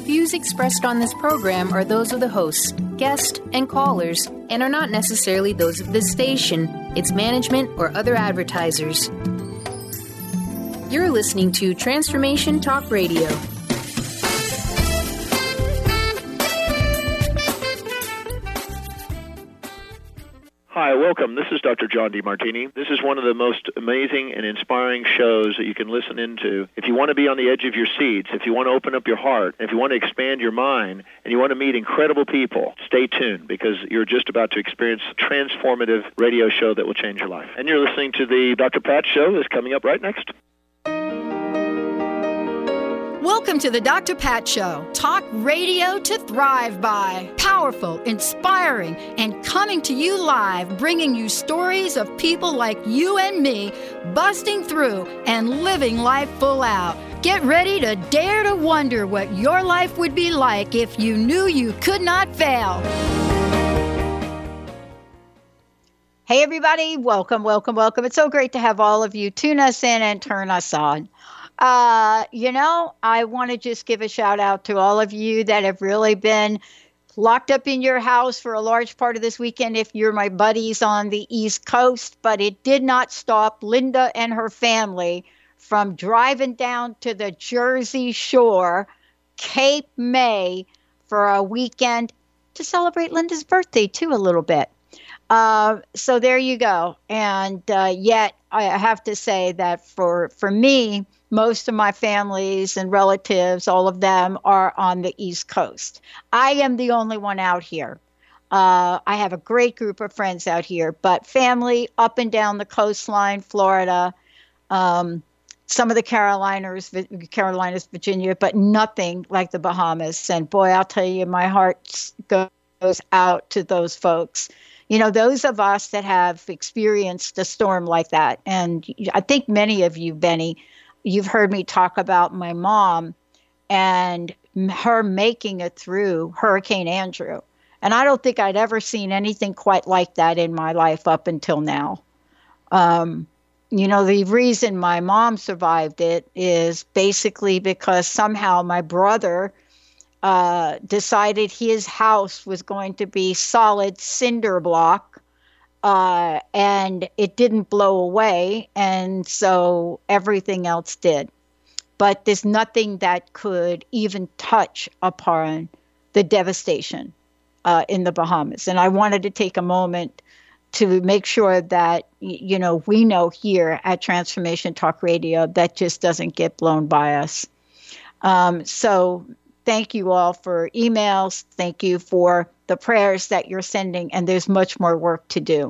Views expressed on this program are those of the hosts, guests, and callers, and are not necessarily those of this station, its management, or other advertisers. You're listening to Transformation Talk Radio. Hi, welcome. This is Dr. John DeMartini. This is one of the most amazing and inspiring shows that you can listen into. If you want to be on the edge of your seats, if you want to open up your heart, if you want to expand your mind, and you want to meet incredible people, stay tuned because you're just about to experience a transformative radio show that will change your life. And you're listening to the Dr. Pat Show that's coming up right next. Welcome to the Dr. Pat Show. Talk radio to thrive by. Powerful, inspiring, and coming to you live, bringing you stories of people like you and me, busting through and living life full out. Get ready to dare to wonder what your life would be like if you knew you could not fail. Hey, everybody. Welcome, welcome, welcome. It's so great to have all of you tune us in and turn us on. I want to just give a shout out to all of you that have really been locked up in your house for a large part of this weekend if you're my buddies on the East Coast, but it did not stop Linda and her family from driving down to the Jersey Shore, Cape May, for a weekend to celebrate Linda's birthday too a little bit. So there you go. And yet I have to say that for me, most of my families and relatives, all of them are on the East Coast. I am the only one out here. I have a great group of friends out here, but family up and down the coastline, Florida, some of the Carolinas, Virginia, but nothing like the Bahamas. And boy, I'll tell you, my heart goes out to those folks. You know, those of us that have experienced a storm like that. And I think many of you, Benny, you've heard me talk about my mom and her making it through Hurricane Andrew. And I don't think I'd ever seen anything quite like that in my life up until now. The reason my mom survived it is basically because somehow my brother decided his house was going to be solid cinder block. And it didn't blow away, and so everything else did. But there's nothing that could even touch upon the devastation in the Bahamas. And I wanted to take a moment to make sure that, we know here at Transformation Talk Radio that just doesn't get blown by us. So thank you all for emails. Thank you for the prayers that you're sending, and there's much more work to do.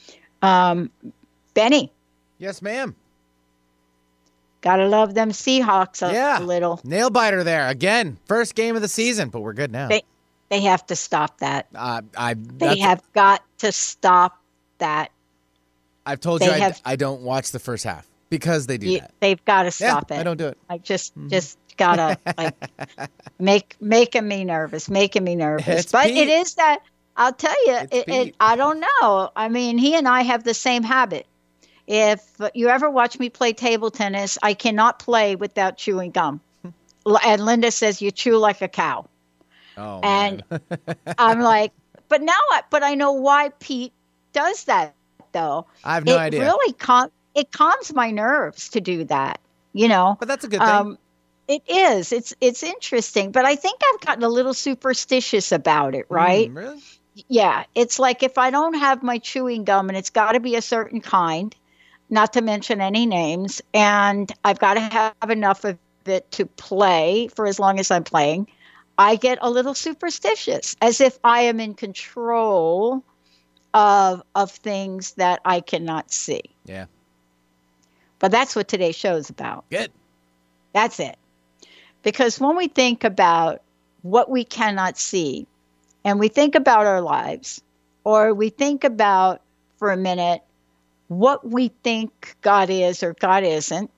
Benny. Yes, ma'am. Gotta love them Seahawks a little. Nail biter there. Again, first game of the season, but we're good now. They have to stop that. They have got to stop that. I've told you I don't watch the first half because they do that. They've got to stop it. I don't do it. I just gotta making me nervous. It's but Pete. It is that. I'll tell you, I don't know. I mean, he and I have the same habit. If you ever watch me play table tennis, I cannot play without chewing gum. And Linda says, you chew like a cow. Oh, and I'm like, but I know why Pete does that, though. I have no idea. It really calms my nerves to do that, But that's a good thing. It is. It's interesting. But I think I've gotten a little superstitious about it, right? Really? Yeah, it's like if I don't have my chewing gum, and it's got to be a certain kind, not to mention any names, and I've got to have enough of it to play for as long as I'm playing, I get a little superstitious, as if I am in control of things that I cannot see. Yeah. But that's what today's show is about. Good. That's it. Because when we think about what we cannot see, and we think about our lives, or we think about, for a minute, what we think God is or God isn't,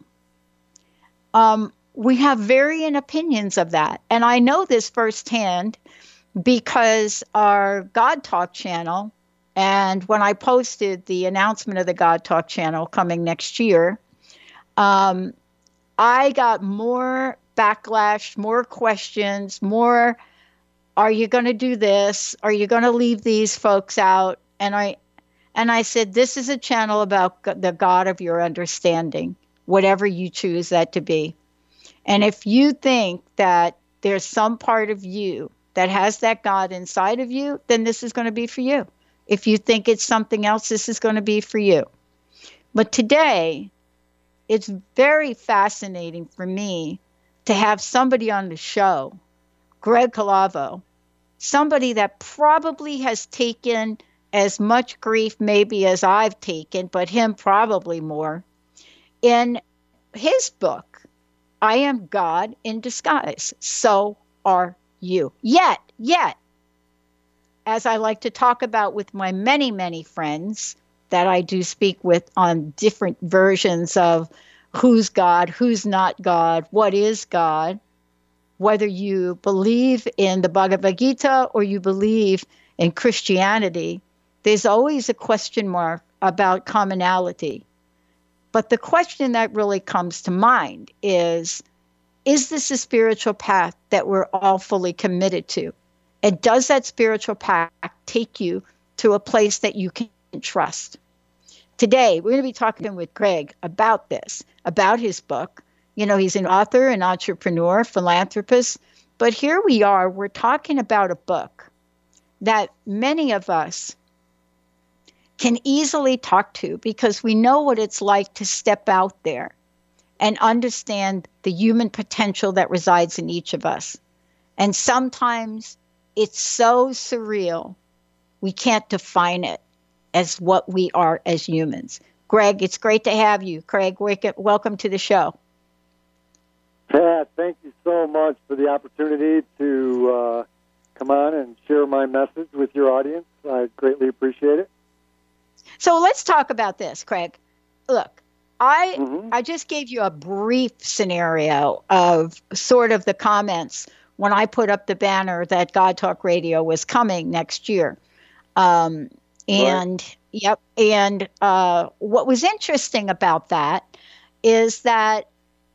we have varying opinions of that. And I know this firsthand because our God Talk channel, and when I posted the announcement of the God Talk channel coming next year, I got more backlash, more questions, more, are you going to do this? Are you going to leave these folks out? And I said, this is a channel about the God of your understanding, whatever you choose that to be. And if you think that there's some part of you that has that God inside of you, then this is going to be for you. If you think it's something else, this is going to be for you. But today, it's very fascinating for me to have somebody on the show, Greg Calavo, somebody that probably has taken as much grief maybe as I've taken, but him probably more. In his book, I Am God in Disguise. So are you. Yet, as I like to talk about with my many, many friends that I do speak with on different versions of who's God, who's not God, what is God, whether you believe in the Bhagavad Gita or you believe in Christianity, there's always a question mark about commonality. But the question that really comes to mind is this a spiritual path that we're all fully committed to? And does that spiritual path take you to a place that you can trust? Today, we're going to be talking with Greg about this, about his book. You know, he's an author, an entrepreneur, philanthropist. But here we are, we're talking about a book that many of us can easily talk to because we know what it's like to step out there and understand the human potential that resides in each of us. And sometimes it's so surreal, we can't define it as what we are as humans. Greg, it's great to have you. Craig, welcome to the show. Pat, thank you so much for the opportunity to come on and share my message with your audience. I greatly appreciate it. So let's talk about this, Craig. Look, I just gave you a brief scenario of sort of the comments when I put up the banner that God Talk Radio was coming next year. Right. Yep. And what was interesting about that is that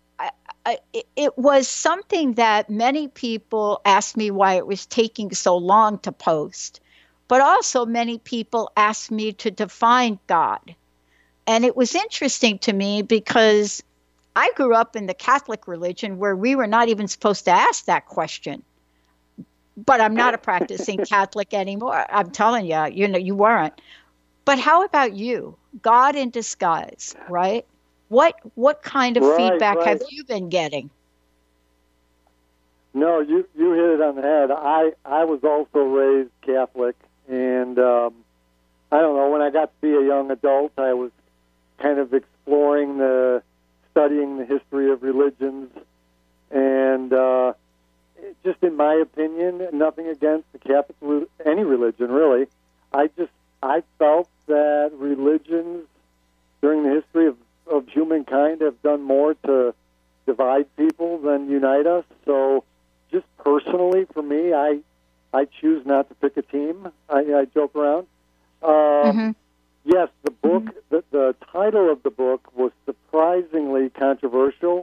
it was something that many people asked me why it was taking so long to post, but also many people asked me to define God. And it was interesting to me because I grew up in the Catholic religion where we were not even supposed to ask that question. But I'm not a practicing Catholic anymore. I'm telling you, you weren't. But how about you? God in disguise, right? What kind of feedback have you been getting? No, you hit it on the head. I was also raised Catholic, and I don't know, when I got to be a young adult, I was kind of studying the history of religions, and just in my opinion, nothing against the Catholic, any religion really. I felt that religions during the history of humankind have done more to divide people than unite us. So just personally for me, I choose not to pick a team. I joke around. Yes, the book, the title of the book was surprisingly controversial.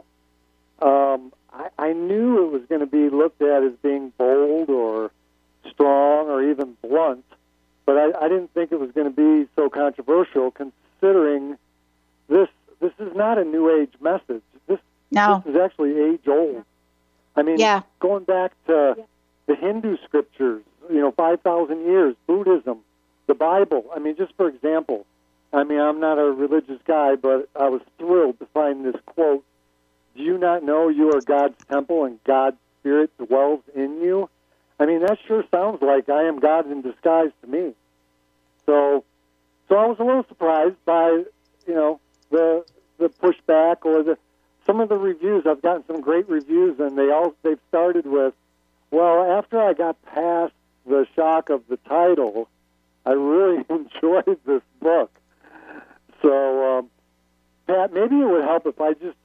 I knew it was going to be looked at as being bold or strong or even blunt, but I didn't think it was going to be so controversial considering this is not a New Age message. This is actually age-old. I mean, going back to the Hindu scriptures, 5,000 years, Buddhism, the Bible. I mean, just for example, I'm not a religious guy, but I was thrilled to find this quote, "Do you not know you are God's temple and God's Spirit dwells in you?" I mean, that sure sounds like I am God in disguise to me. So I was a little surprised by, the pushback or some of the reviews. I've gotten some great reviews, and they've started with, well, after I got past the shock of the title, I really enjoyed this book. So, Pat, maybe it would help if I just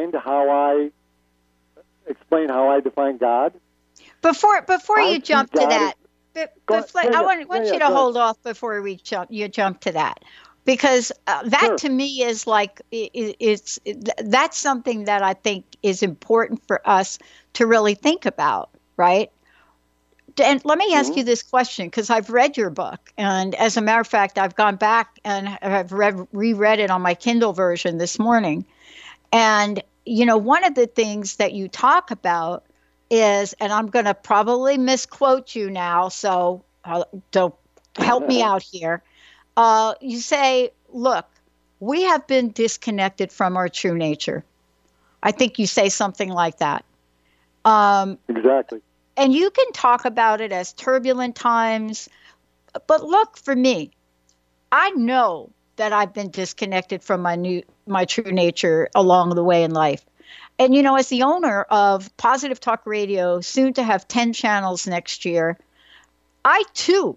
explain how I define God. Before you jump to that, I want you to hold off before you jump to that. Because that Sure. to me is like that's something that I think is important for us to really think about, right? And let me ask you this question, because I've read your book, and as a matter of fact, I've gone back and I've reread it on my Kindle version this morning. And one of the things that you talk about is, and I'm going to probably misquote you now, so don't help me out here. You say, look, we have been disconnected from our true nature. I think you say something like that. Exactly. And you can talk about it as turbulent times. But look, for me, I know that I've been disconnected from my true nature along the way in life. And, as the owner of Positive Talk Radio, soon to have 10 channels next year, I too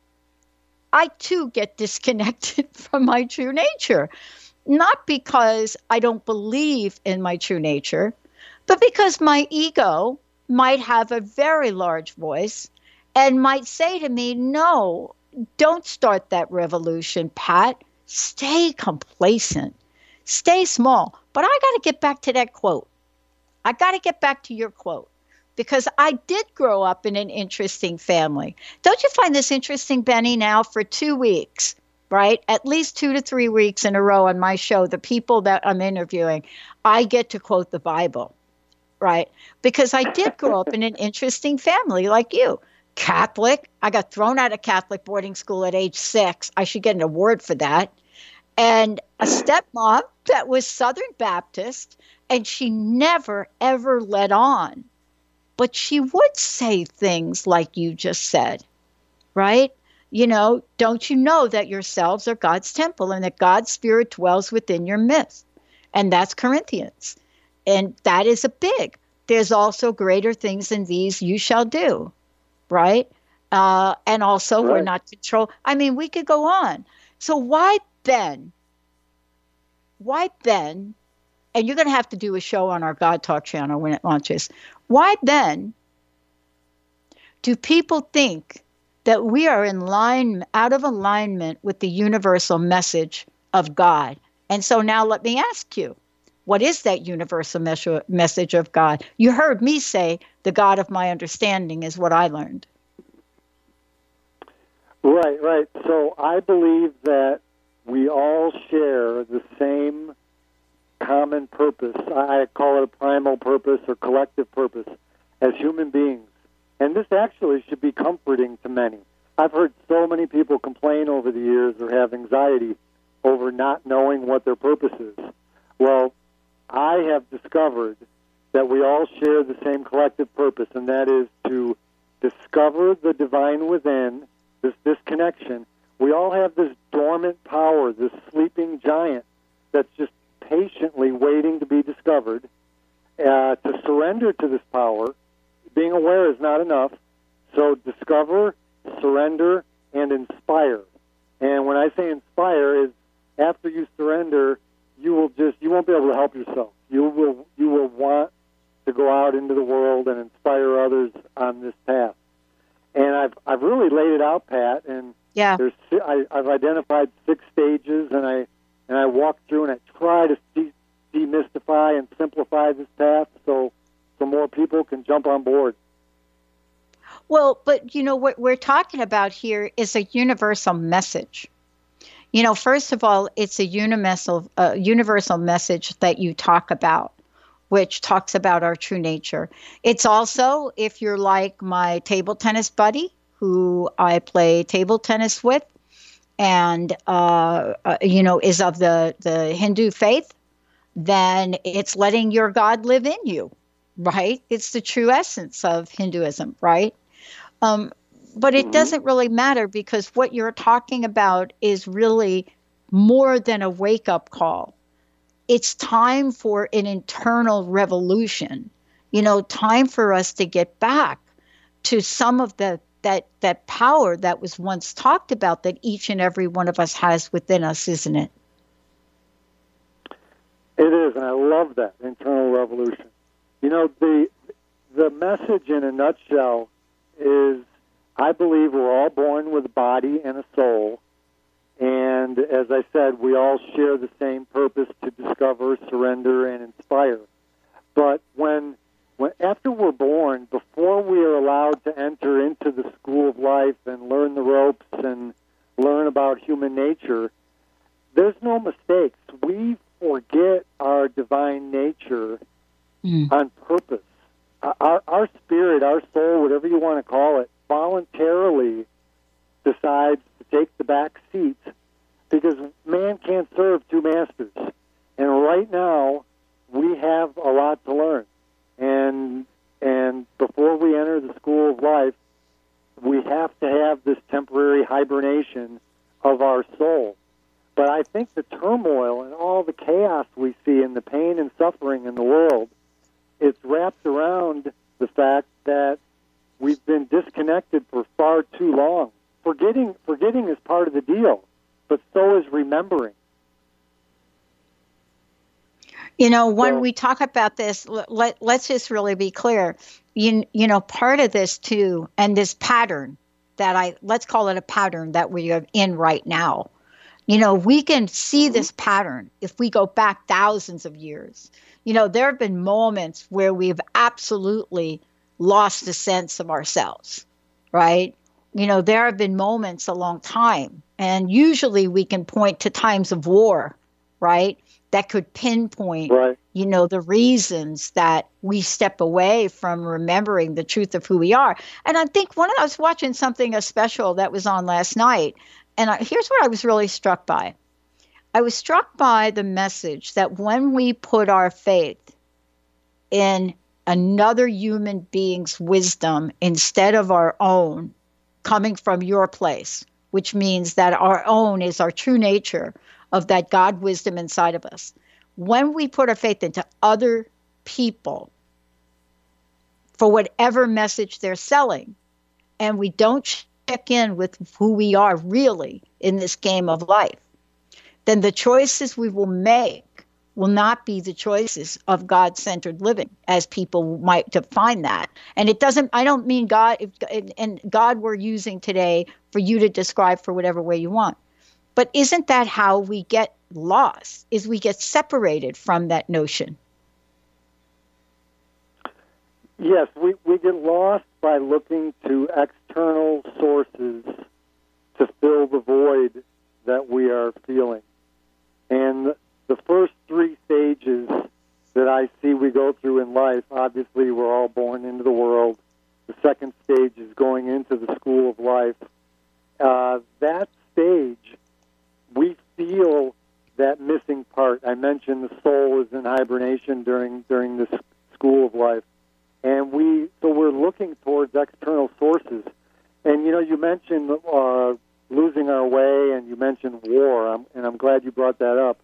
get disconnected from my true nature. Not because I don't believe in my true nature, but because my ego might have a very large voice and might say to me, no, don't start that revolution, Pat. Stay complacent. Stay small. But I got to get back to that quote. I got to get back to your quote, because I did grow up in an interesting family. Don't you find this interesting, Benny, now for 2 weeks, right? At least 2 to 3 weeks in a row on my show, the people that I'm interviewing, I get to quote the Bible, right? Because I did grow up in an interesting family like you. Catholic. I got thrown out of Catholic boarding school at age 6. I should get an award for that. And a stepmom that was Southern Baptist, and she never, ever let on. But she would say things like you just said, right? Don't you know that yourselves are God's temple and that God's Spirit dwells within your midst? And that's Corinthians. And that is a big. There's also greater things than these you shall do, right? And also Right. We're not controlled. I mean, we could go on. So why then, and you're going to have to do a show on our God Talk channel when it launches, why then do people think that we are out of alignment with the universal message of God? And so now let me ask you, what is that universal message of God? You heard me say the God of my understanding is what I learned. Right. So I believe that we all share the same common purpose. I call it a primal purpose or collective purpose as human beings. And this actually should be comforting to many. I've heard so many people complain over the years or have anxiety over not knowing what their purpose is. Well, I have discovered that we all share the same collective purpose, and that is to discover the divine within, this disconnection. We all have this dormant power, this sleeping giant that's just patiently waiting to be discovered. To surrender to this power, being aware is not enough. So discover, surrender, and inspire. And when I say inspire, is after you surrender, you won't be able to help yourself. You will want to go out into the world and inspire others on this path. And I've really laid it out, Pat. And yeah, I've identified 6 stages, and I walk through and I try to demystify and simplify this path so more people can jump on board. Well, but what we're talking about here is a universal message. First of all, it's a universal message that you talk about, which talks about our true nature. It's also, if you're like my table tennis buddy, who I play table tennis with, and is of the Hindu faith, then it's letting your God live in you, right? It's the true essence of Hinduism, right? But it doesn't really matter, because what you're talking about is really more than a wake-up call. It's time for an internal revolution, time for us to get back to some of that power that was once talked about that each and every one of us has within us, isn't it? It is, and I love that, internal revolution. The message in a nutshell is, I believe we're all born with a body and a soul, and And as I said, we all share the same purpose to discover, surrender, and inspire. But when after we're born, before we are allowed to enter into the school of life and learn the ropes and learn about human nature, there's no mistakes. We forget our divine nature on purpose. Our spirit, our soul, whatever you want to call it, voluntarily decides to take the back seat because man can't serve two masters. And right now, we have a lot to learn. And before we enter the school of life, we have to have this temporary hibernation of our soul. But I think the turmoil and all the chaos we see and the pain and suffering in the world, it's wrapped around the fact that we've been disconnected for far too long. Forgetting is part of the deal, but so is remembering. When we talk about this, let's just really be clear. Part of this too, and this pattern let's call it a pattern that we are in right now. We can see this pattern if we go back thousands of years. There have been moments where we've absolutely lost the sense of ourselves, right? There have been moments a long time, and usually we can point to times of war, right? That could pinpoint, right, the reasons that we step away from remembering the truth of who we are. And I think I was watching a special that was on last night, and here's what I was really struck by. I was struck by the message that when we put our faith in another human being's wisdom instead of our own, coming from your place, which means that our own is our true nature of that God wisdom inside of us. When we put our faith into other people for whatever message they're selling, and we don't check in with who we are really in this game of life, then the choices we will make will not be the choices of God-centered living, as people might define that. And I don't mean God, and God we're using today for you to describe for whatever way you want. But isn't that how we get lost, is we get separated from that notion? Yes, we get lost by looking to external sources to fill the void that we are feeling. And the first three stages that I see we go through in life, obviously we're all born into the world. The second stage is going into the school of life. That stage, we feel that missing part. I mentioned the soul is in hibernation during this school of life. And we're looking towards external sources. And, you mentioned losing our way, and you mentioned war, and I'm glad you brought that up.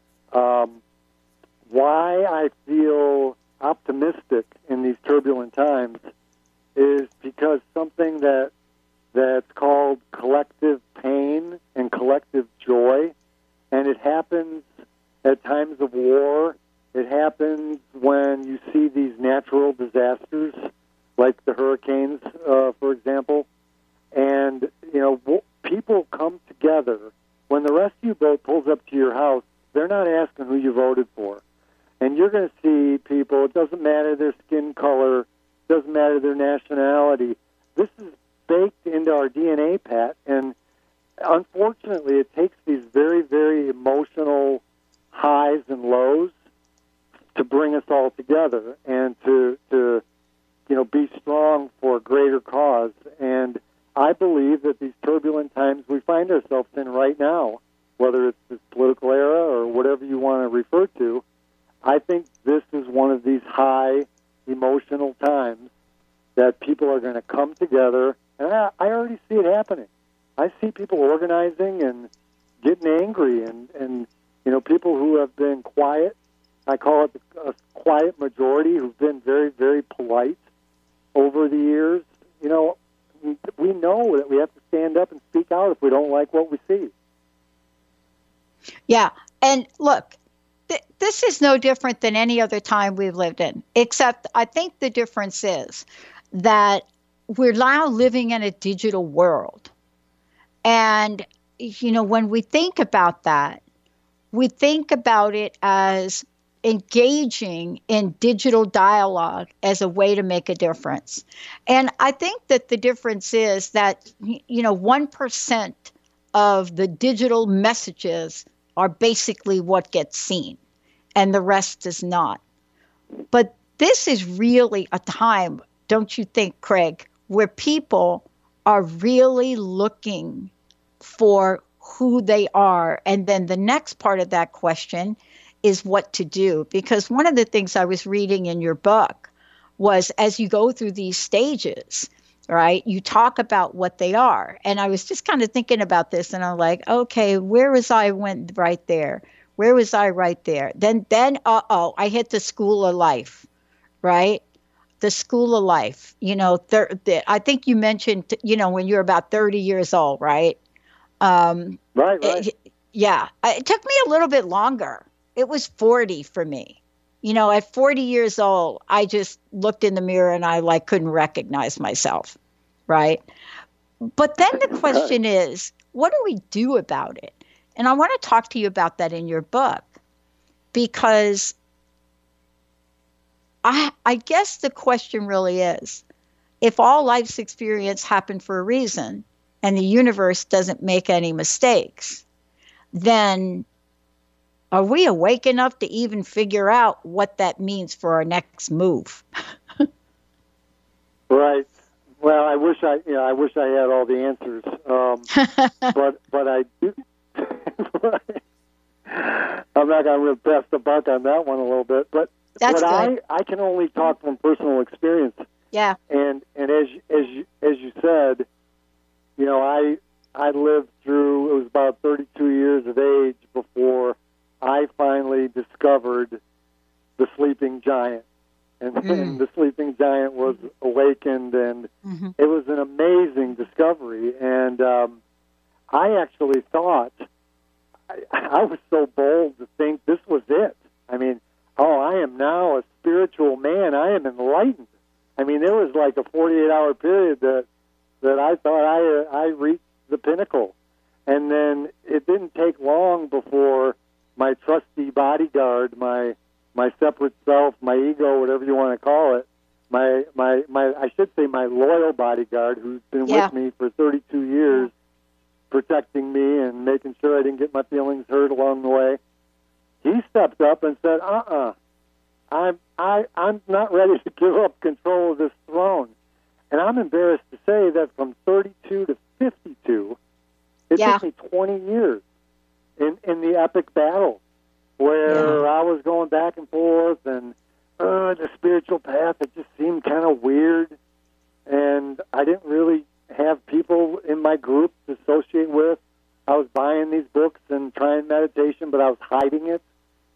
Why I feel optimistic in these turbulent times is because something that's called collective pain and collective joy, and it happens at times of war. It happens when you see these natural disasters, like the hurricanes, for example. And, people come together. When the rescue boat pulls up to your house, they're not asking who you voted for. And you're going to see people, it doesn't matter their skin color, it doesn't matter their nationality. This is baked into our DNA, Pat. And unfortunately, it takes these very, very emotional highs and lows to bring us all together and to be strong for a greater cause. And I believe that these turbulent times we find ourselves in right now, whether it's this political era or whatever you want to refer to, I think this is one of these high emotional times that people are going to come together. And I already see it happening. I see people organizing and getting angry and people who have been quiet. I call it a quiet majority who've been very, very polite over the years. We know that we have to stand up and speak out if we don't like what we see. Yeah. And look, this is no different than any other time we've lived in, except I think the difference is that we're now living in a digital world. And when we think about that, we think about it as engaging in digital dialogue as a way to make a difference. And I think that the difference is that, 1% of the digital messages are basically what gets seen, and the rest is not. But this is really a time, don't you think, Craig, where people are really looking for who they are. And then the next part of that question is what to do. Because one of the things I was reading in your book was, as you go through these stages, right, you talk about what they are. And I was just kind of thinking about this, and I'm like, okay, where was I went right there? Where was I right there? Then I hit the school of life, right? The school of life. I think you mentioned, when you're about 30 years old, right? Right. It took me a little bit longer. It was 40 for me. At 40 years old, I just looked in the mirror and I couldn't recognize myself, right? But then the question is, what do we do about it? And I want to talk to you about that in your book, because I guess the question really is, if all life's experience happened for a reason and the universe doesn't make any mistakes, then are we awake enough to even figure out what that means for our next move? Right. Well, I wish I had all the answers. But I do. I'm not going to pass the buck on that one a little bit, but I can only talk from personal experience. Yeah. And as you said, I lived through, it was about 32 years of age before I finally discovered the sleeping giant. And the sleeping giant was awakened, and it was an amazing discovery. And I actually thought, I was so bold to think this was it. I mean, I am now a spiritual man. I am enlightened. I mean, there was like a 48-hour period that I thought I reached the pinnacle. And then it didn't take long before my trusty bodyguard, my separate self, my ego, whatever you want to call it, my I should say my loyal bodyguard, who's been with me for 32 years, protecting me and making sure I didn't get my feelings hurt along the way. He stepped up and said, I'm not ready to give up control of this throne. And I'm embarrassed to say that from 32 to 52, it took me 20 years in the epic battle where I was going back and forth, and the spiritual path, it just seemed kind of weird, and I didn't really have people in my group to associate with. I was buying these books and trying meditation, but I was hiding it,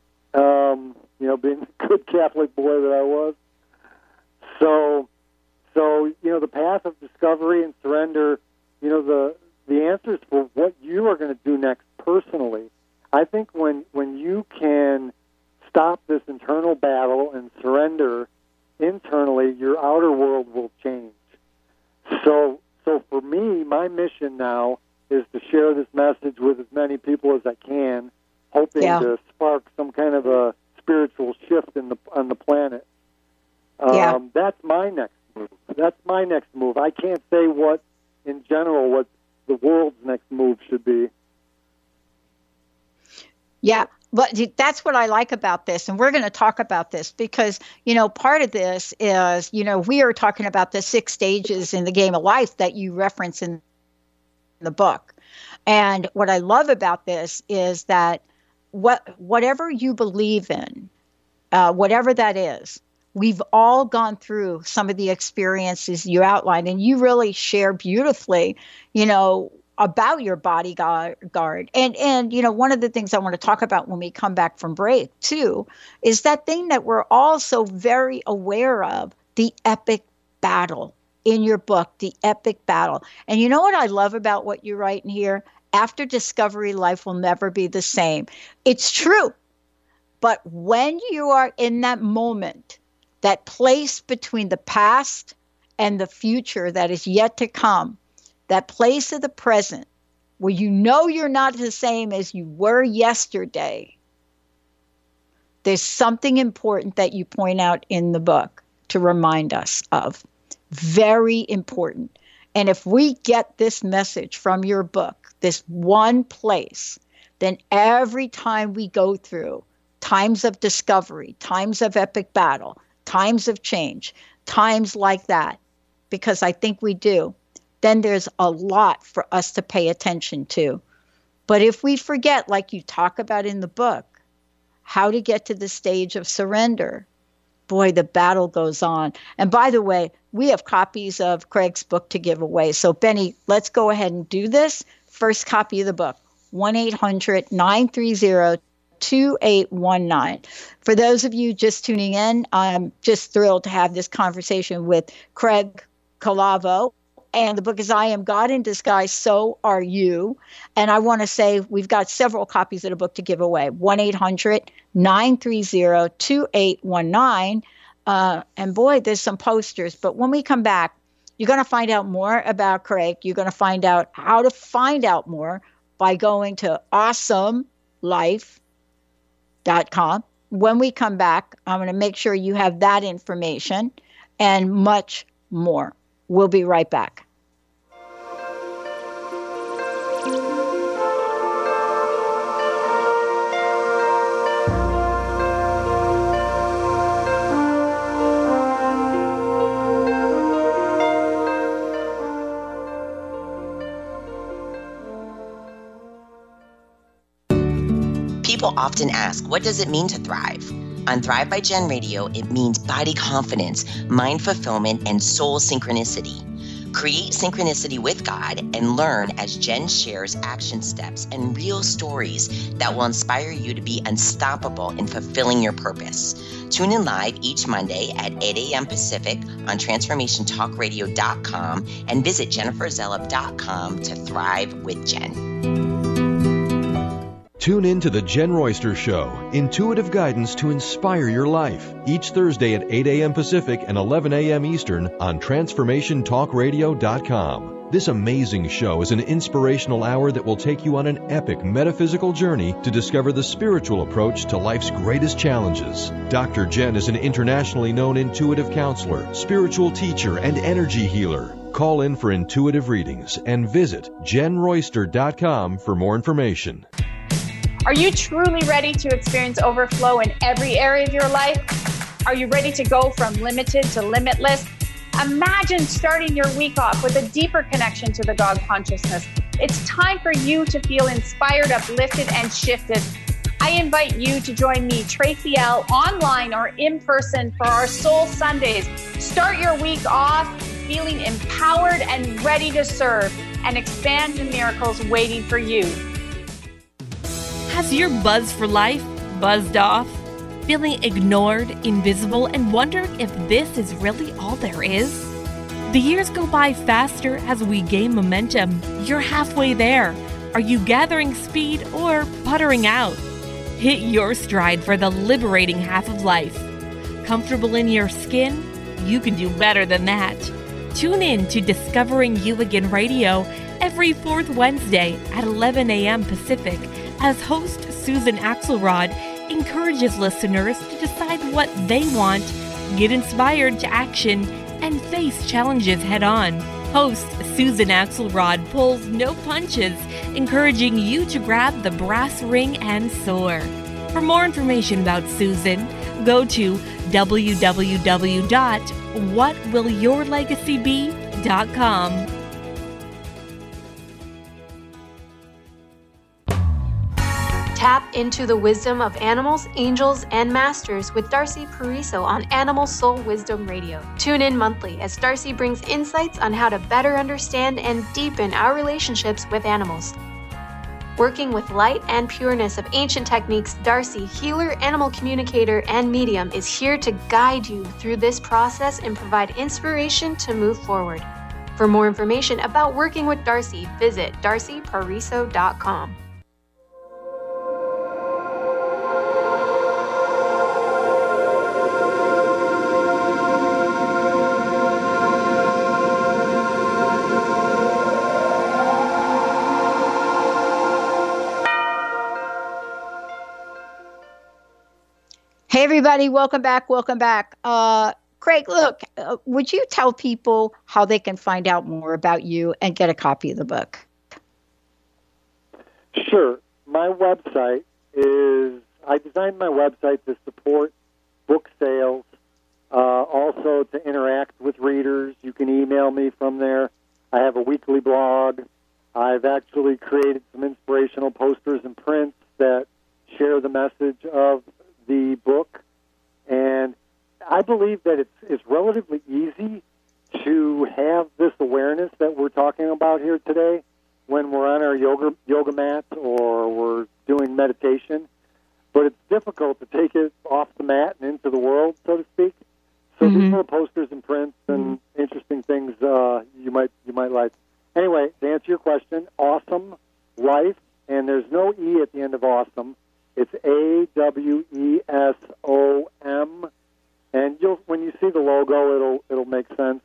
being the good Catholic boy that I was. So the path of discovery and surrender, the answers for what you are going to do next personally, I think when you can stop this internal battle and surrender internally, your outer world will change. So for me, my mission now is to share this message with as many people as I can, hoping to spark some kind of a spiritual shift on the planet. That's my next move. I can't say what the world's next move should be. Yeah, but that's what I like about this. And we're going to talk about this because, part of this is, we are talking about the 6 stages in the game of life that you reference in the book. And what I love about this is that whatever you believe in, whatever that is, we've all gone through some of the experiences you outlined, and you really share beautifully, about your bodyguard. And one of the things I want to talk about when we come back from break too, is that thing that we're all so very aware of, the epic battle in your book, the epic battle. And you know what I love about what you write in here? After discovery, life will never be the same. It's true. But when you are in that moment, that place between the past and the future that is yet to come, that place of the present, where you know you're not the same as you were yesterday, there's something important that you point out in the book to remind us of. Very important. And if we get this message from your book, this one place, then every time we go through times of discovery, times of epic battle, times of change, times like that, because I think we do, then there's a lot for us to pay attention to. But if we forget, like you talk about in the book, how to get to the stage of surrender, boy, the battle goes on. And by the way, we have copies of Craig's book to give away. So Benny, let's go ahead and do this. First copy of the book, 1-800-930-2819. For those of you just tuning in, I'm just thrilled to have this conversation with Craig Calavo. And the book is I Am God in Disguise, So Are You. And I want to say we've got several copies of the book to give away. 1-800-930-2819. And boy, there's some posters. But when we come back, you're going to find out more about Craig. You're going to find out how to find out more by going to awesomelife.com. When we come back, I'm going to make sure you have that information and much more. We'll be right back. People often ask, what does it mean to thrive? On Thrive by Jen Radio, it means body confidence, mind fulfillment, and soul synchronicity. Create synchronicity with God and learn as Jen shares action steps and real stories that will inspire you to be unstoppable in fulfilling your purpose. Tune in live each Monday at 8 a.m. Pacific on TransformationTalkRadio.com and visit JenniferZellup.com to thrive with Jen. Tune in to The Jen Royster Show, intuitive guidance to inspire your life, each Thursday at 8 a.m. Pacific and 11 a.m. Eastern on TransformationTalkRadio.com. This amazing show is an inspirational hour that will take you on an epic metaphysical journey to discover the spiritual approach to life's greatest challenges. Dr. Jen is an internationally known intuitive counselor, spiritual teacher, and energy healer. Call in for intuitive readings and visit JenRoyster.com for more information. Are you truly ready to experience overflow in every area of your life? Are you ready to go from limited to limitless? Imagine starting your week off with a deeper connection to the God consciousness. It's time for you to feel inspired, uplifted, and shifted. I invite you to join me, Tracy L., online or in person for our Soul Sundays. Start your week off feeling empowered and ready to serve and expand the miracles waiting for you. Has your buzz for life buzzed off? Feeling ignored, invisible, and wondering if this is really all there is? The years go by faster as we gain momentum. You're halfway there. Are you gathering speed or puttering out? Hit your stride for the liberating half of life. Comfortable in your skin? You can do better than that. Tune in to Discovering You Again Radio every fourth Wednesday at 11 a.m. Pacific as host Susan Axelrod encourages listeners to decide what they want, get inspired to action, and face challenges head-on. Host Susan Axelrod pulls no punches, encouraging you to grab the brass ring and soar. For more information about Susan, go to www.whatwillyourlegacybe.com. Tap into the wisdom of animals, angels, and masters with Darcy Pariso on Animal Soul Wisdom Radio. Tune in monthly as Darcy brings insights on how to better understand and deepen our relationships with animals. Working with light and pureness of ancient techniques, Darcy, healer, animal communicator, and medium, is here to guide you through this process and provide inspiration to move forward. For more information about working with Darcy, visit darcypariso.com. everybody. Welcome back. Welcome back. Craig, look, would you tell people how they can find out more about you and get a copy of the book? Sure. My website is, I designed my website to support book sales, also to interact with readers. You can email me from there. I have a weekly blog. I've actually created some inspirational posters and prints that share the message of the book. And I believe that it's relatively easy to have this awareness that we're talking about here today when we're on our yoga mat or we're doing meditation. But it's difficult to take it off the mat and into the world, so to speak. So these are posters and prints and interesting things you might like. Anyway, to answer your question, Awesome Life, and there's no E at the end of awesome. It's AWESOM, and when you see the logo, it'll make sense.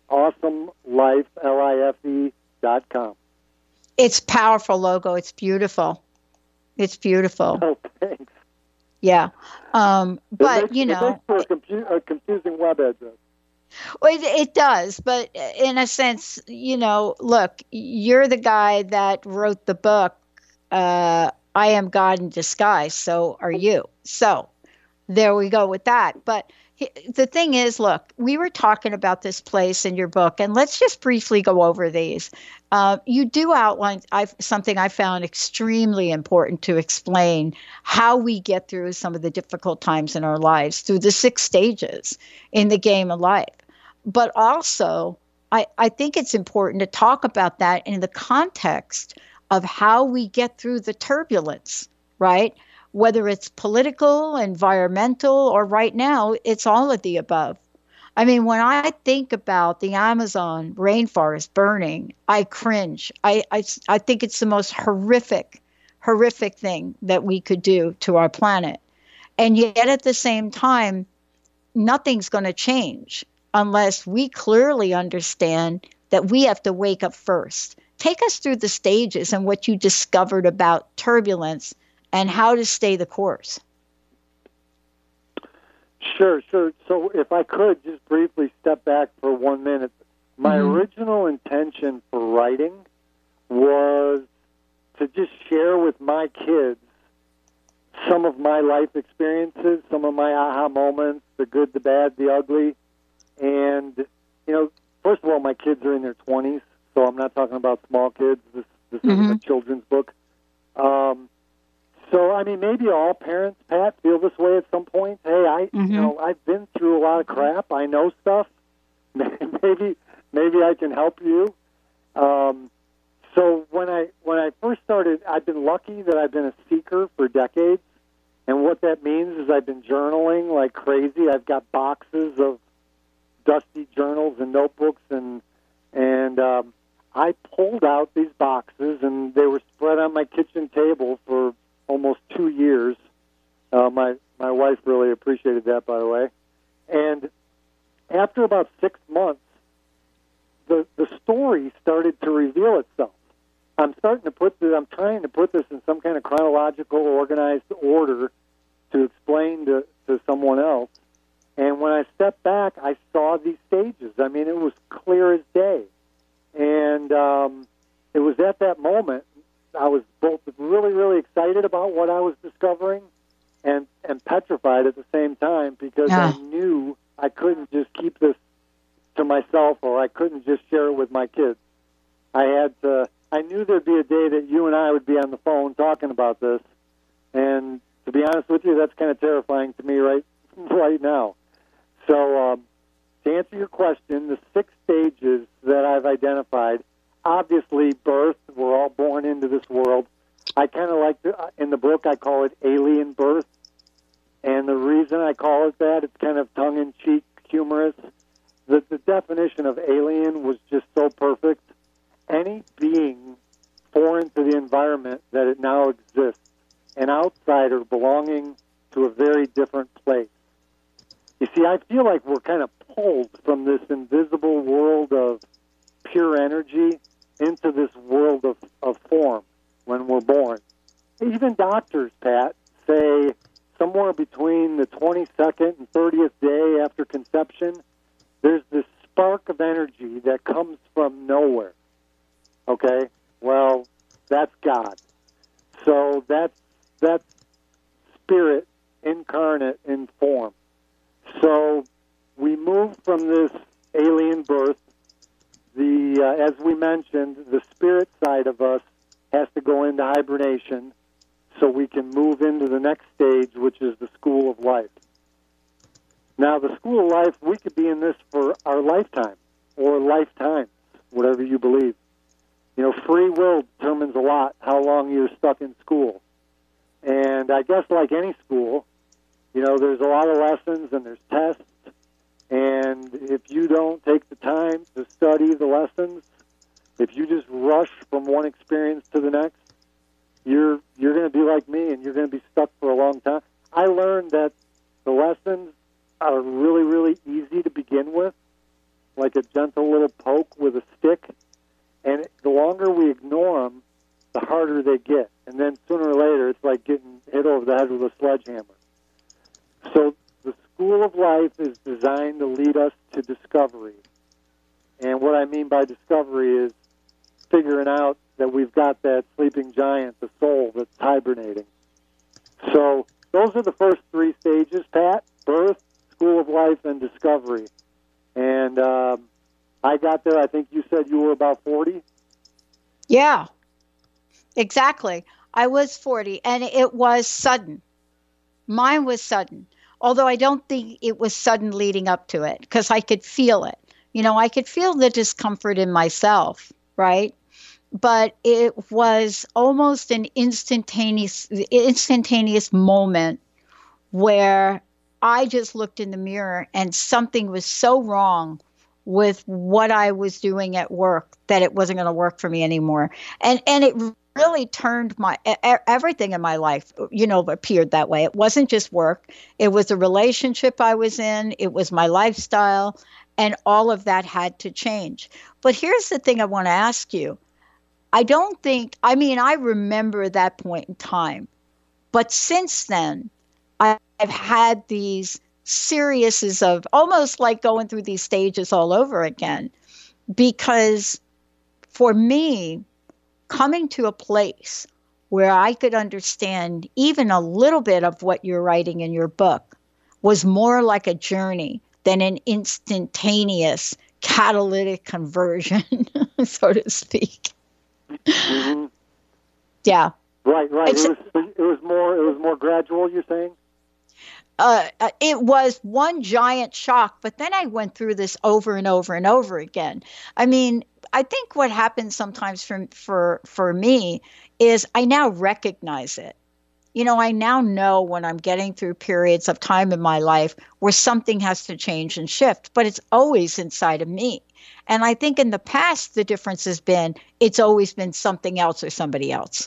AwesomeLife.com. It's powerful logo. It's beautiful. It's beautiful. Oh, thanks. Yeah, but it makes for a confusing web address. Well, it does, but in a sense, look, you're the guy that wrote the book, I Am God in Disguise, so are you. So there we go with that. But the thing is, look, we were talking about this place in your book, and let's just briefly go over these. You do outline something I found extremely important to explain how we get through some of the difficult times in our lives through the 6 stages in the game of life. But also, I think it's important to talk about that in the context of how we get through the turbulence, right? Whether it's political, environmental, or right now, it's all of the above. I mean, when I think about the Amazon rainforest burning, I cringe. I think it's the most horrific thing that we could do to our planet. And yet at the same time, nothing's going to change unless we clearly understand that we have to wake up first. Take us through the stages and what you discovered about turbulence and how to stay the course. Sure. So if I could just briefly step back for 1 minute. My original intention for writing was to just share with my kids some of my life experiences, some of my aha moments, the good, the bad, the ugly. And, first of all, my kids are in their 20s, so I'm not talking about small kids. This isn't a children's book. So, I mean, maybe all parents, Pat, feel this way at some point. Hey, I've been through a lot of crap. I know stuff. Maybe I can help you. So when I first started, I've been lucky that I've been a seeker for decades. And what that means is I've been journaling like crazy. I've got boxes of dusty journals and notebooks, and I pulled out these boxes, and they were spread on my kitchen table for almost 2 years. My wife really appreciated that, by the way. And after about 6 months, the story started to reveal itself. I'm trying to put this in some kind of chronological, organized order to explain to someone else. And when I stepped back, I saw these stages. I mean, it was clear as day. And it was at that moment I was both really, really excited about what I was discovering and petrified at the same time, because I knew I couldn't just keep this to myself, or I couldn't just share it with my kids. I knew there'd be a day that you and I would be on the phone talking about this. And to be honest with you, that's kind of terrifying to me right now. So to answer your question, the 6 stages that I've identified, obviously birth, we're all born into this world. I kind of like in the book, I call it alien birth. And the reason I call it that, it's kind of tongue-in-cheek, humorous. The definition of alien was just so perfect. Any being foreign to the environment that it now exists, an outsider belonging to a very different place. You see, I feel like we're kind of pulled from this invisible world of pure energy into this world of form when we're born. Even doctors, Pat, say somewhere between the 22nd 22nd and 30th day after conception, there's this spark of energy that comes from nowhere. Okay? Well, that's God. So that's spirit incarnate in form. So we move from this alien birth. As we mentioned, the spirit side of us has to go into hibernation so we can move into the next stage, which is the school of life. Now, the school of life, we could be in this for our lifetime or lifetimes, whatever you believe. You know, free will determines a lot how long you're stuck in school. And I guess like any school, you know, there's a lot of lessons and there's tests. And if you don't take the time to study the lessons, if you just rush from one experience to the next, you're going to be like me and you're going to be stuck for a long time. I learned that the lessons are really, really easy to begin with, like a gentle little poke with a stick. And the longer we ignore them, the harder they get. And then sooner or later, it's like getting hit over the head with a sledgehammer. So the school of life is designed to lead us to discovery. And what I mean by discovery is figuring out that we've got that sleeping giant, the soul, that's hibernating. So those are the first three stages, Pat: birth, school of life, and discovery. And I got there, I think you said you were about 40? Yeah, exactly. I was 40, and it was sudden. Mine was sudden, although I don't think it was sudden leading up to it, because I could feel it. You know, I could feel the discomfort in myself, right? But it was almost an instantaneous moment where I just looked in the mirror and something was so wrong with what I was doing at work that it wasn't going to work for me anymore. And it really turned everything in my life, you know, appeared that way. It wasn't just work. It was the relationship I was in. It was my lifestyle. And all of that had to change. But here's the thing I want to ask you. I remember that point in time. But since then, I've had these series of almost like going through these stages all over again. Because for me, coming to a place where I could understand even a little bit of what you're writing in your book was more like a journey than an instantaneous catalytic conversion, so to speak. Mm-hmm. Yeah. Right. It was more gradual, you're saying? It was one giant shock, but then I went through this over and over and over again. I mean, I think what happens sometimes for me is I now recognize it. You know, I now know when I'm getting through periods of time in my life where something has to change and shift, but it's always inside of me. And I think in the past, the difference has been it's always been something else or somebody else.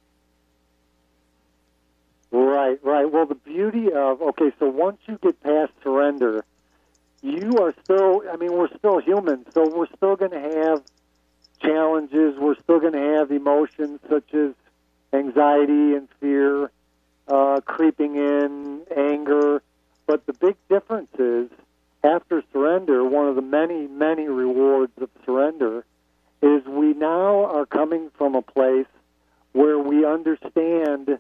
Right. Well, the beauty of, so once you get past surrender, you are still, we're still human, so we're still going to have challenges. We're still going to have emotions such as anxiety and fear, creeping in, anger. But the big difference is, after surrender, one of the many, many rewards of surrender is we now are coming from a place where we understand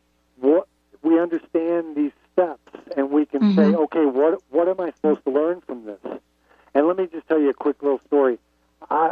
these steps, and we can say, okay, what am I supposed to learn from this? And let me just tell you a quick little story. I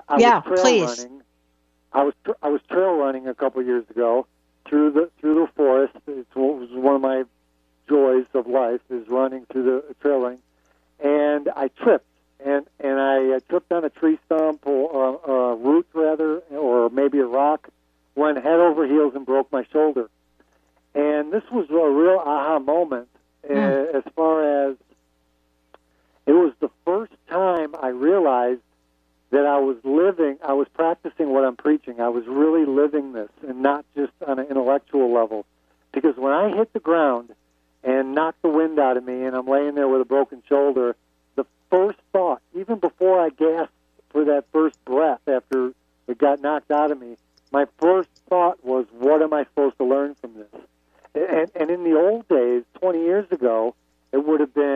was trail running a couple years ago through the forest. It was one of my joys of life, is running through the trail running. And I tripped, and I tripped on a tree stump or a root, rather, or maybe a rock, went head over heels and broke my shoulder. And this was a real aha moment as far as it was the first time I realized that I was practicing what I'm preaching. I was really living this and not just on an intellectual level. Because when I hit the ground and knocked the wind out of me and I'm laying there with a broken shoulder, the first thought, even before I gasped for that first breath after it got knocked out of me, my first thought was, what am I supposed to learn from this? And in the old days, 20 years ago, it would have been,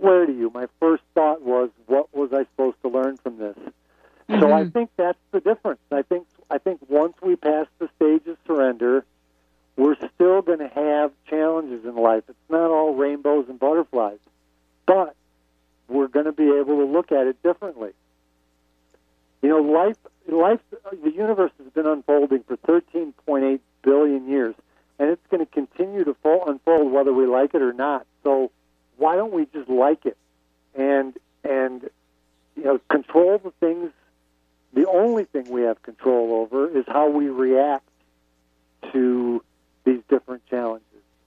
swear to you, my first thought was, what was I supposed to learn from this? Mm-hmm. So I think that's the difference. I think once we pass the stage of surrender, we're still going to have challenges in life. It's not all rainbows and butterflies, but we're going to be able to look at it differently. You know, life, the universe has been unfolding for 13.8 billion years, and it's going to continue to unfold whether we like it or not. So why don't we just like it and you know, control the things? The only thing we have control over is how we react to these different challenges.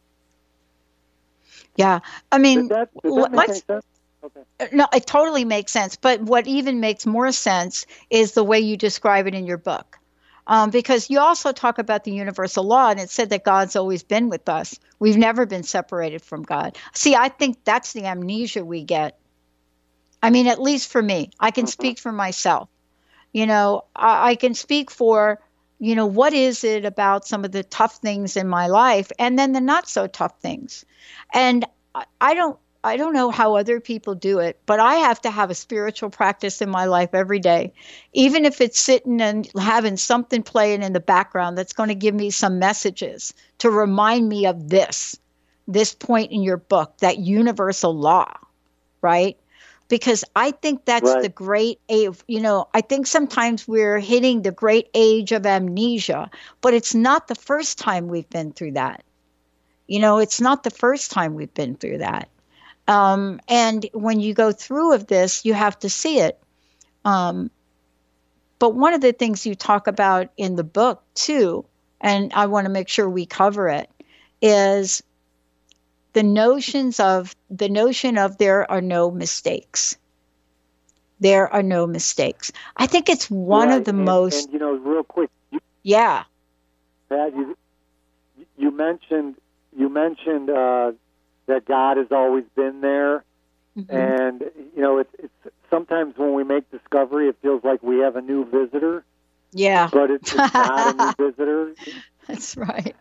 Yeah, I mean, does that make any sense? Okay. No, it totally makes sense. But what even makes more sense is the way you describe it in your book. Because you also talk about the universal law, and it said that God's always been with us. We've never been separated from God. See, I think that's the amnesia we get. I mean, at least for me, I can speak for myself. You know, I can speak for, you know, what is it about some of the tough things in my life and then the not so tough things. And I don't know how other people do it, but I have to have a spiritual practice in my life every day, even if it's sitting and having something playing in the background that's going to give me some messages to remind me of this point in your book, that universal law, right? Because I think that's right. The great age, you know, I think sometimes we're hitting the great age of amnesia, but it's not the first time we've been through that. You know, it's not the first time we've been through that. And when you go through of this, you have to see it. But one of the things you talk about in the book too, and I want to make sure we cover it, is the notion of there are no mistakes. There are no mistakes. I think it's one of the most. And you know, real quick. Yeah. Pat, you mentioned that God has always been there, mm-hmm. and you know, it's sometimes when we make discovery, it feels like we have a new visitor. Yeah. But it's not a new visitor. That's right.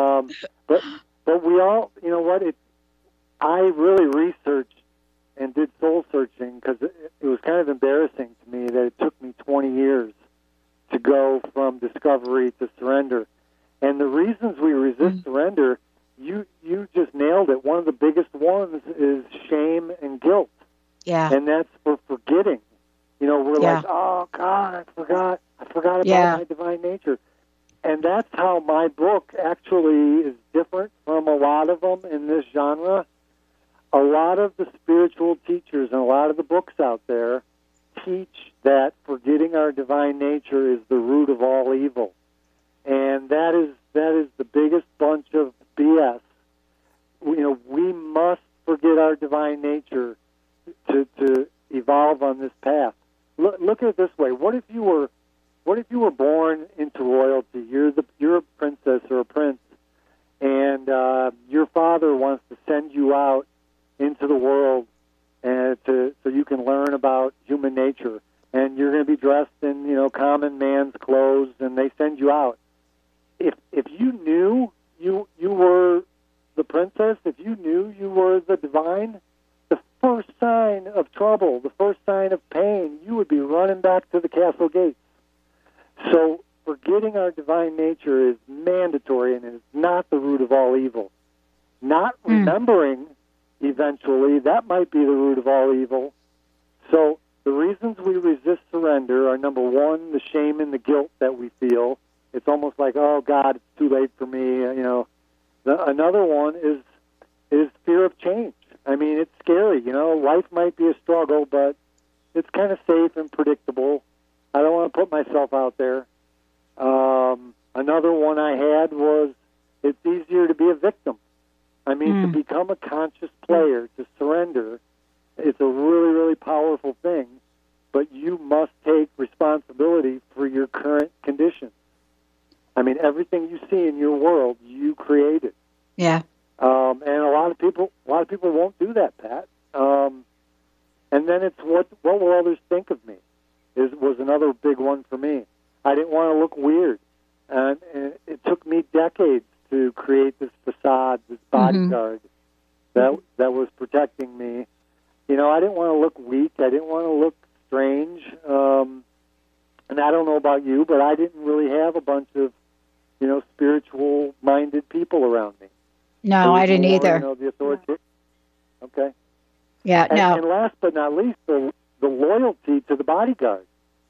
But we all, you know what? I really researched and did soul searching because it was kind of embarrassing to me that it took me 20 years to go from discovery to surrender. And the reasons we resist surrender, you just nailed it. One of the biggest ones is shame and guilt. Yeah. And that's for forgetting. You know, we're like, oh, God, I forgot about my divine nature. And that's how my book actually is different from a lot of them in this genre. A lot of the spiritual teachers and a lot of the books out there teach that forgetting our divine nature is the root of all evil. And that is the biggest bunch of BS. You know, we must forget our divine nature to evolve on this path. Look at it this way. What if you were born into royalty? You're a princess or a prince, and your father wants to send you out into the world and so you can learn about human nature. And you're going to be dressed in, you know, common man's clothes, and they send you out. If you knew you were the princess, if you knew you were the divine, the first sign of trouble, the first sign of pain, you would be running back to the castle gates. So forgetting our divine nature is mandatory, and it is not the root of all evil. Not remembering eventually, that might be the root of all evil. So the reasons we resist surrender are, number one, the shame and the guilt that we feel. It's almost like, oh, God, it's too late for me. You know, another one is fear of change. I mean, it's scary. You know, life might be a struggle, but it's kind of safe and predictable. I don't want to put myself out there. Another one I had was it's easier to be a victim. I mean, to become a conscious player, to surrender, it's a really, really powerful thing, but you must take responsibility for your current conditions. I mean, everything you see in your world, you created. Yeah. And a lot of people won't do that, Pat. And then it's what will others think of me was another big one for me. I didn't want to look weird, and it took me decades to create this facade, this bodyguard that was protecting me. I didn't want to look weak. I didn't want to look strange. And I don't know about you, but I didn't really have a bunch of, spiritual-minded people around me. No, I didn't either. The authority. Okay. Yeah, no. And last but not least, the loyalty to the bodyguard.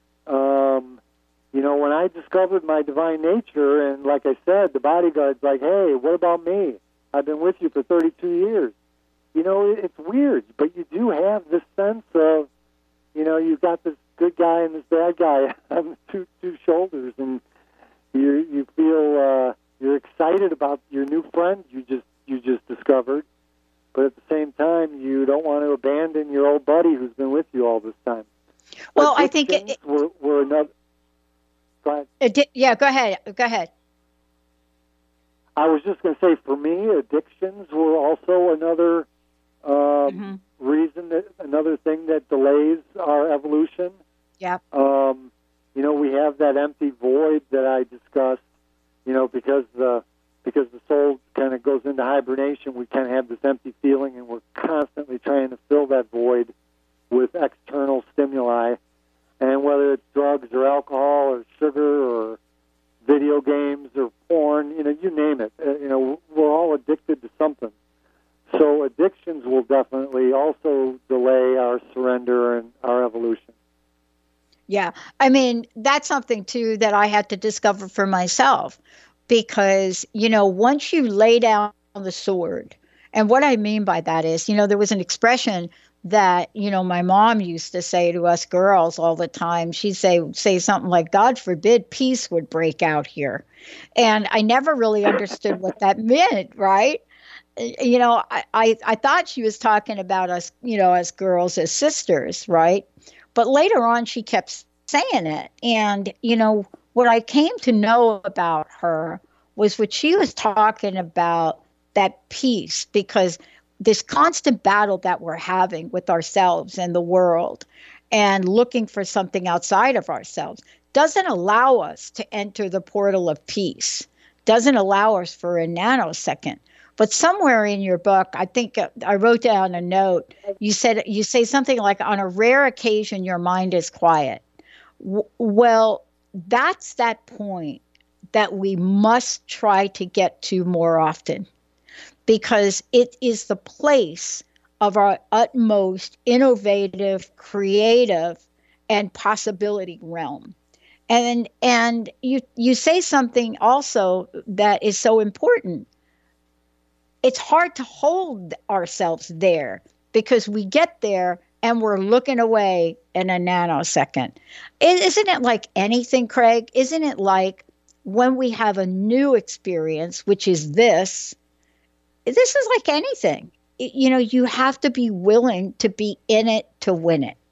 When I discovered my divine nature, and like I said, the bodyguard's like, hey, what about me? I've been with you for 32 years. It's weird, but you do have this sense of, you've got this good guy and this bad guy on two shoulders, and you feel you're excited about your new friend you just discovered, but at the same time, you don't want to abandon your old buddy who's been with you all this time. Well, I think were another. Go ahead. Go ahead. I was just going to say, for me, addictions were also another reason, another thing that delays our evolution. Yeah. We have that empty void that I discussed. Because the soul kind of goes into hibernation, we kind of have this empty feeling, and we're constantly trying to fill that void with external stimuli. And whether it's drugs or alcohol or sugar or video games or porn, you name it. We're all addicted to something. So addictions will definitely also delay our surrender and our evolution. Yeah. I mean, that's something, too, that I had to discover for myself. Because, once you lay down the sword, and what I mean by that is, there was an expression that, my mom used to say to us girls all the time. She'd say something like, God forbid peace would break out here. And I never really understood what that meant, right? I thought she was talking about us, as girls, as sisters, right? But later on, she kept saying it. And, what I came to know about her was what she was talking about, that peace, because this constant battle that we're having with ourselves and the world and looking for something outside of ourselves doesn't allow us to enter the portal of peace, doesn't allow us for a nanosecond. But somewhere in your book, I think I wrote down a note. You say something like, on a rare occasion, your mind is quiet. Well, that's that point that we must try to get to more often, because it is the place of our utmost innovative, creative, and possibility realm. And you say something also that is so important. It's hard to hold ourselves there, because we get there and we're looking away in a nanosecond. Isn't it like anything, Craig? Isn't it like when we have a new experience, which is this is like anything. You have to be willing to be in it to win it.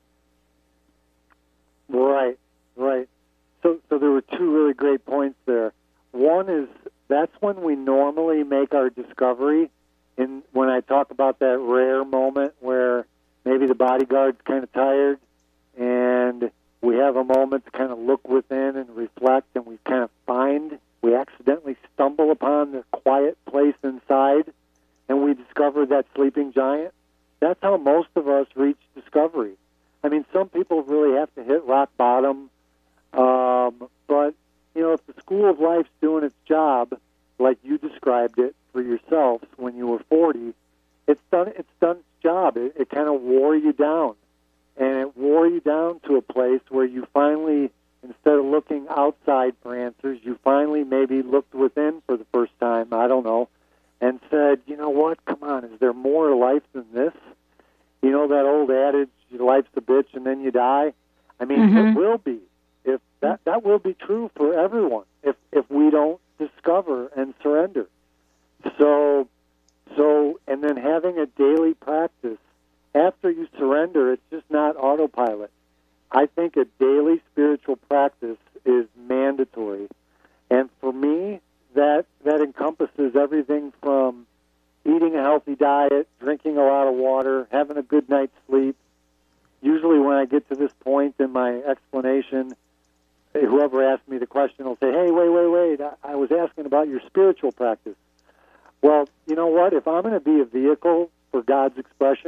Right. So there were two really great points there. One is, that's when we normally make our discovery. And when I talk about that rare moment where maybe the bodyguard's kind of tired and we have a moment to kind of look within and reflect, and we kind of we accidentally stumble upon the quiet place inside, and we discover that sleeping giant. That's how most of us reach discovery. I mean, some people really have to hit rock bottom, but, if the school of life's doing its job, like you described it for yourself when you were 40, it's done its job. It kind of wore you down, and it wore you down to a place where you finally, instead of looking outside for answers, you finally maybe looked within for the first time, I don't know, and said, you know what, come on, is there more to life than this? That old adage, life's a bitch and then you die? I mean, It will be. If that will be true for everyone if we don't discover and surrender. So, and then having a daily practice after you surrender, it's just not autopilot. I think a daily spiritual practice is mandatory. And for me, that encompasses everything from eating a healthy diet, drinking a lot of water, having a good night's sleep. Usually when I get to this point in my explanation, whoever asked me the question will say, hey, wait, I was asking about your spiritual practice. Well, you know what? If I'm going to be a vehicle for God's expression,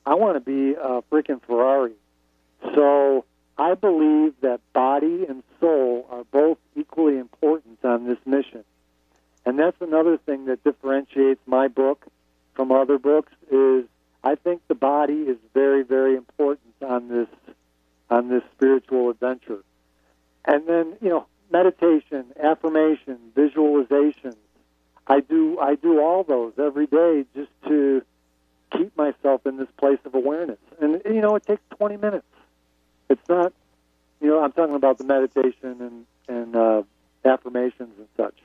I want to be a freaking Ferrari. So I believe that body and soul are both equally important on this mission. And that's another thing that differentiates my book from other books is I think the body is very, very important on this spiritual adventure. And then, meditation, affirmation, visualization. I do all those every day just to keep myself in this place of awareness. And, it takes 20 minutes. It's not, I'm talking about the meditation and affirmations and such.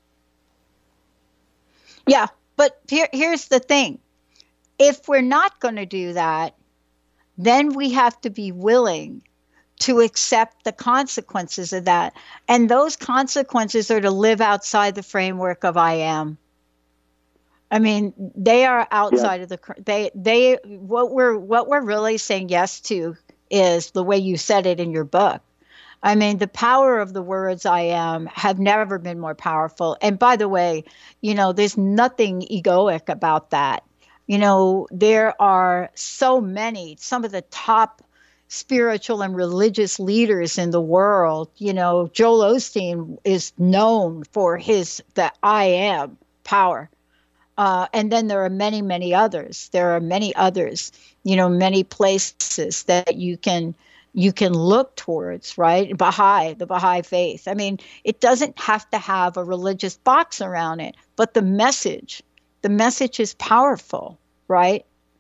Yeah, but here's the thing. If we're not going to do that, then we have to be willing to accept the consequences of that. And those consequences are to live outside the framework of I am. I mean, they are outside of the what we're really saying yes to is the way you said it in your book. I mean, the power of the words I am have never been more powerful. And by the way, there's nothing egoic about that. There are some of the top spiritual and religious leaders in the world. Joel Osteen is known for the I am power. And then there are many, many others. There are many others, many places that you can look towards, right? The Baha'i faith. I mean, it doesn't have to have a religious box around it, but the message is powerful, right?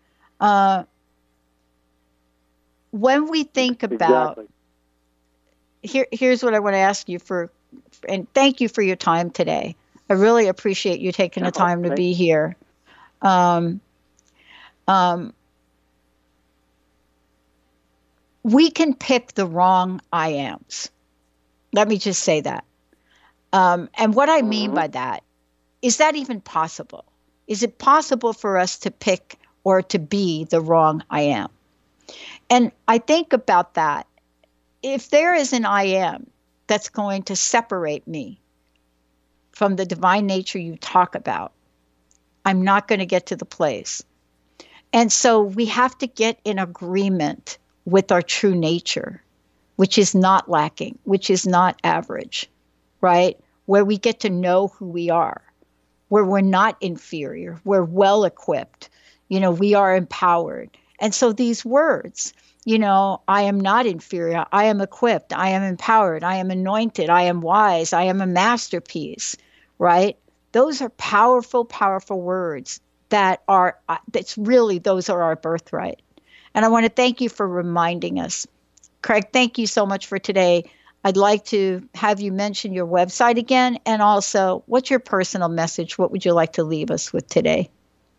When we think about, here's what I want to ask you and thank you for your time today. I really appreciate you taking the time to be here. We can pick the wrong I ams. Let me just say that. And what I mean by that, is that even possible? Is it possible for us to pick or to be the wrong I am? And I think about that. If there is an I am that's going to separate me from the divine nature you talk about, I'm not going to get to the place. And so we have to get in agreement with our true nature, which is not lacking, which is not average, right? Where we get to know who we are, where we're not inferior, we're well equipped, we are empowered. And so these words, I am not inferior, I am equipped, I am empowered, I am anointed, I am wise, I am a masterpiece, right? Those are powerful, powerful words those are our birthright. And I want to thank you for reminding us. Craig, thank you so much for today. I'd like to have you mention your website again, and also, what's your personal message? What would you like to leave us with today?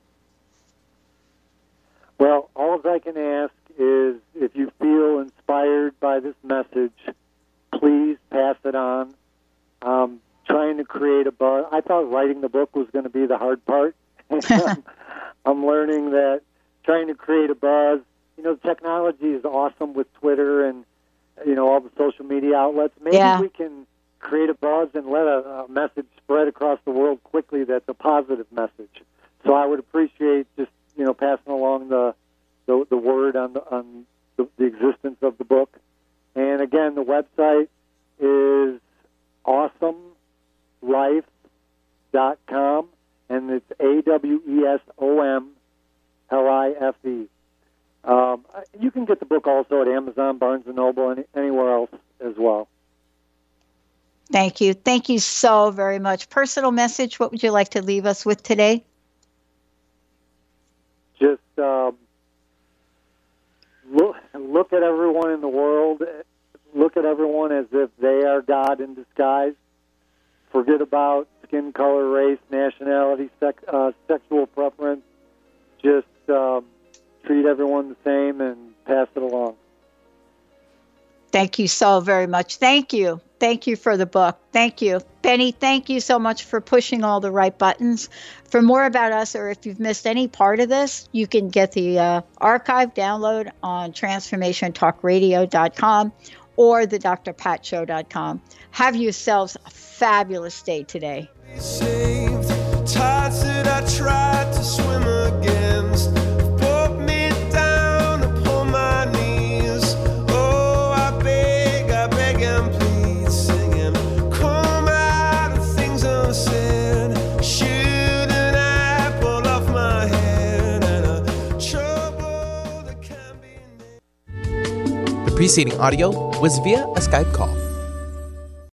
Well, all I can ask is if you feel inspired by this message, please pass it on. Trying to create a buzz. I thought writing the book was going to be the hard part. I'm learning that trying to create a buzz, technology is awesome with Twitter and, all the social media outlets. Maybe we can create a buzz and let a message spread across the world quickly that's a positive message. So I would appreciate just, passing along the word on the existence of the book. And again, the website is awesomelife.com, and it's AWESOMLIFE. You can get the book also at Amazon, Barnes & Noble, and anywhere else as well. Thank you. Thank you so very much. Personal message, what would you like to leave us with today? Just look at everyone in the world. Look at everyone as if they are God in disguise. Forget about skin color, race, nationality, sexual preference. Just treat everyone the same and pass it along. Thank you so very much. Thank you. Thank you for the book. Thank you. Benny, thank you so much for pushing all the right buttons. For more about us, or if you've missed any part of this, you can get the archive download on transformationtalkradio.com or the drpatshow.com. Have yourselves a fabulous day today. Saved, tides that I tried to swim against, pulled me down. preceding audio was via a Skype call.